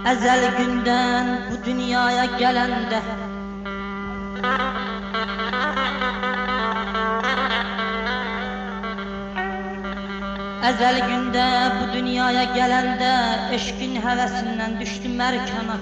Ezel günden bu dünyaya gelende Ezel günde bu dünyaya gelende eşkin hevesinden düştüm erkana.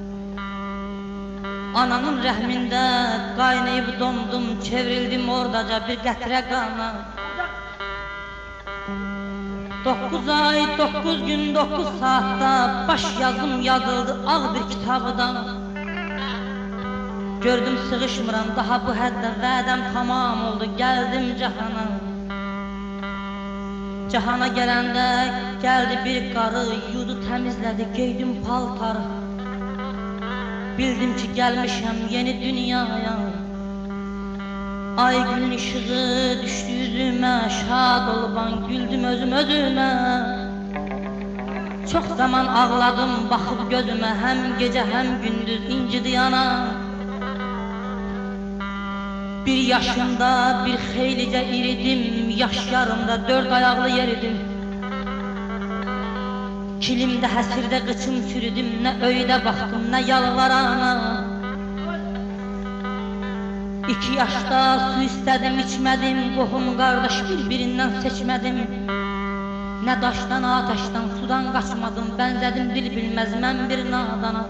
Ananın rəhmində qaynayıb dondum, çevrildim oradaca bir qətrə qana. 9 ay, 9 gün, 9 saatda baş yazım yazıldı ağ bir kitabıdan. Gördüm sığışmıram daha bu həddə, vədəm tamam oldu, gəldim cahana. Cahana gələndə gəldi bir qarı, yudu təmizlədi, geydim paltarı. Bildim ki gelmişəm yeni dünyaya. Ay gün ışığı düştü yüzüme, şad olban güldüm özüm özüme. Çok zaman ağladım bakıp gözüme, hem gece hem gündüz incidi yana. Bir yaşımda bir xeylice iridim, yaş yarımda 4 ayaklı yeridim. Kilimde həsirdə qıçım sürüdüm, nə öydə baxdım, nə yalvarana. 2 yaşda su istədim, içmədim, qohum qardaş bir-birindən seçmədim. Nə daşdan, ateşdən, sudan qaçmadım, bənzədim dil bilməz mən bir nadana.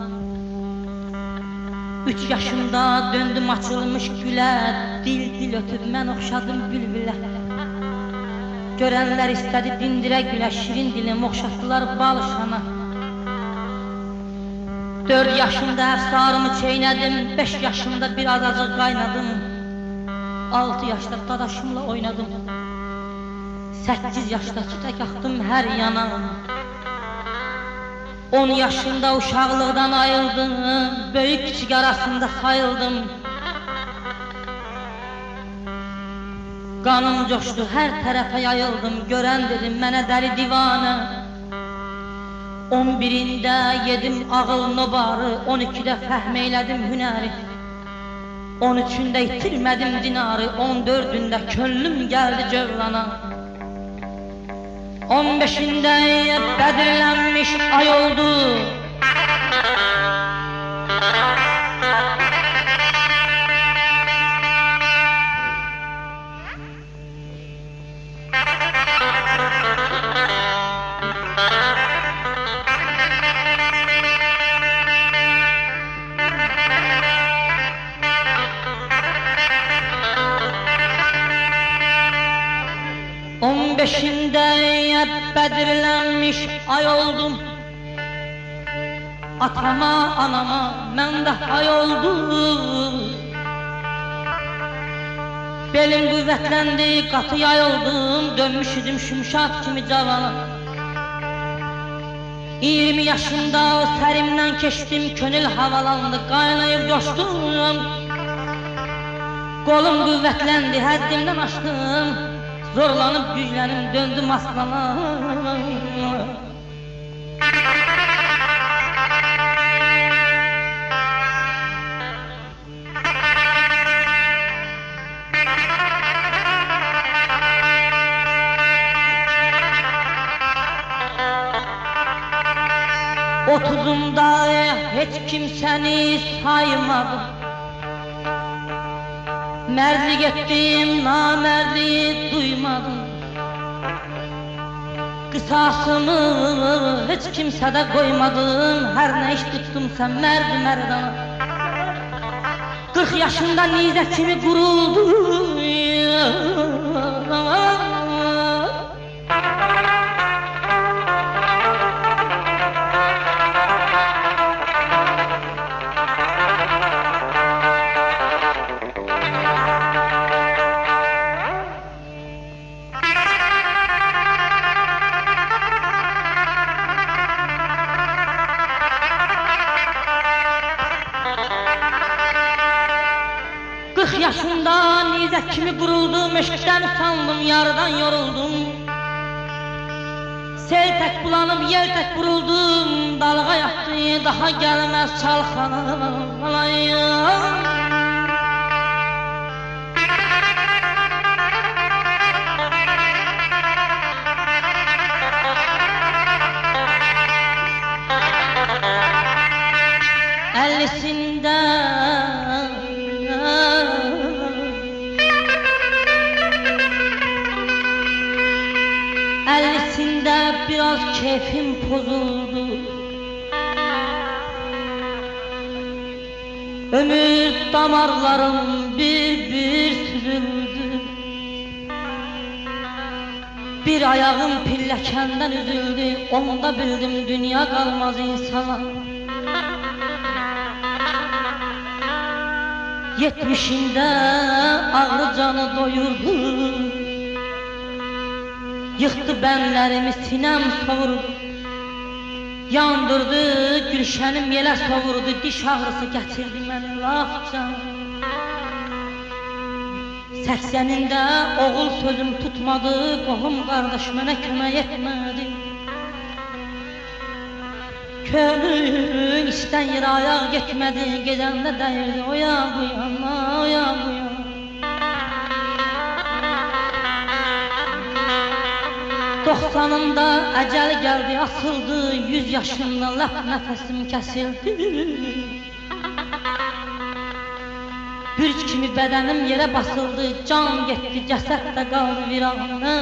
3 yaşımda döndüm açılmış gülə, dil ötüb mən oxşadım bülbülə. Görenler istedi dindire güle, şirin dilim oxşatdılar balışana. 4 yaşımda əfsarımı çeynədim, 5 yaşımda bir azacıq qaynadım. 6 yaşda dadaşımla oynadım, 8 yaşda tütək axdım hər yana. 10 yaşında uşaqlıqdan ayıldım, böyük kiçik arasında sayıldım. Qanım coşdu, hər tərəfə yayıldım, görən dedim mənə dəli divanə. 11-ində yedim ağıl nobarı, 12-də fəhm eylədim hünəri. 13-ündə itirmədim dinarı, 14-ündə könlüm gəldi cövlana. 15-ində bədirlənmiş ay oldu. 15'inde bədirlənmiş ay oldum. Atama, anama mən də hay oldum. Belim qüvvətləndi, qatı yay oldum, dönmüş idim şümşat kimi cavana. 20 yaşında sərimdən keçdim, könül havalandı, qaynayıb coşdum. Qolum qüvvətləndi, həddimdən aşdım. Zorlanıp güclənim, döndüm aslana. Otuzumda heç kimsəni saymadım. Mərdlik etdim, namərdlik duymadım. Qisasımı heç kimsədə qoymadım. Hər nə iş tutdumsa mərd mərdana. 40 yaşında nizə kimi quruldum. Yaşında nizə kimi quruldum, eşqdən sandım, yardan yoruldum. Sel tək bulanıb, yel tək vuruldum, dalğa yatdı, daha gəlməz çalxana. Ellisinde biraz keyfim bozuldu. Ömür damarlarım bir süzüldü. Bir ayağım pilləkəndən üzüldü. Onda bildim dünya qalmaz insana. 70'inde ağrı canı doyurdu. Yıktı benlerimi, sinem savurdu. Yandırdı, gülşənim yelə savurdu. Diş ağrısı gətirdi məni laf can. 80'inde oğul sözüm tutmadı. Qohum qardaş mənə kömək etmədi. Könül istəyir ayaq getmədi. Gecəndə dəyirdi o ya bu yana, o ya bu yana. Doksanında əcəl gəldi, asıldı. 100 yaşında lap nəfəsim kəsildi. Bürc kimi bədənim yerə basıldı. Can getdi, cəsəd də qaldı viranə.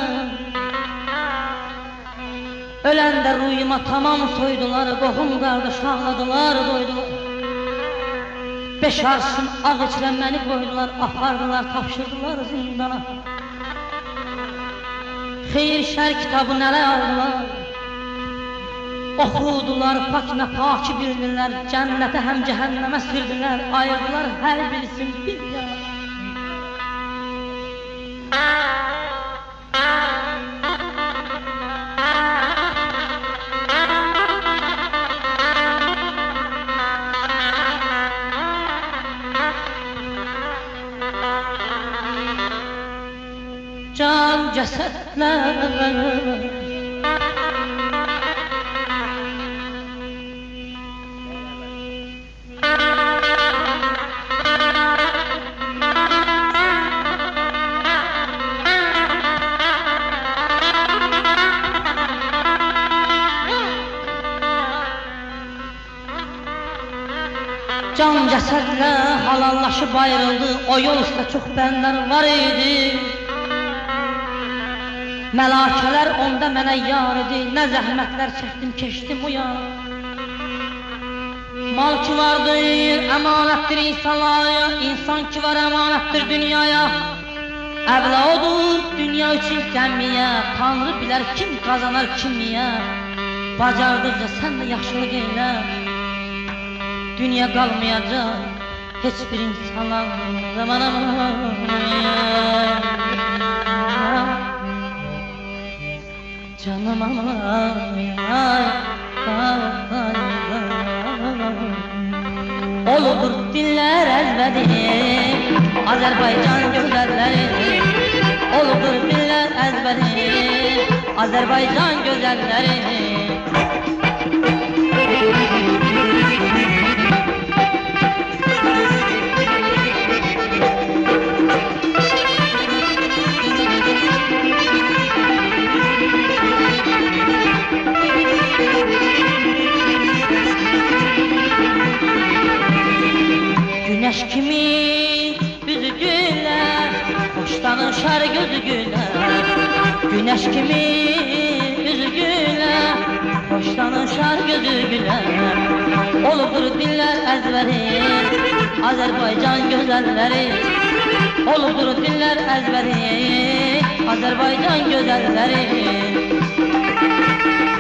Öləndə ruyuma tamam soydular. Qohum qardaş ağladılar, doydular. 5 arşın ağ içrə məni qoydular. Apardılar, tapşırdılar zindana. Xeyir şər kitabı nələr aldılar. Oxudular, pak nə paki bildilər. Cənnətə həm cəhənnəmə sürdülər. Ayırdılar hər birisini bir yana. Can cəsədlər Can cəsədlə halallaşıb ayrıldı. O yol üstə çox bənlər var idi. Məlakələr onda mənə yar idi. Nə zəhmətlər çəkdim, keçdim o yana. Mal ki vardır, əmanətdir insanlara. İnsan ki var, əmanətdir dünyaya. Əvla odur dünya üçün qəmmiyə. Tanrı bilər kim qazanar kimliyə. Bacardıqca sən də yaxşılıq eylə. Dünya qalmayacaq heç bir insana. Zaman canım Oludur diller əzbədi Azərbaycan gözəlləri. Oludur diller əzbədi Azərbaycan gözəlləri. Güneş kimi yüzü gülər, hoşlanışar gözü gülər. Güneş kimi yüzü gülər, hoşlanışar gözü gülər. Oludur diller əzbəri Azərbaycan gözəlləri. Oludur diller əzbəri Azərbaycan gözəlləri.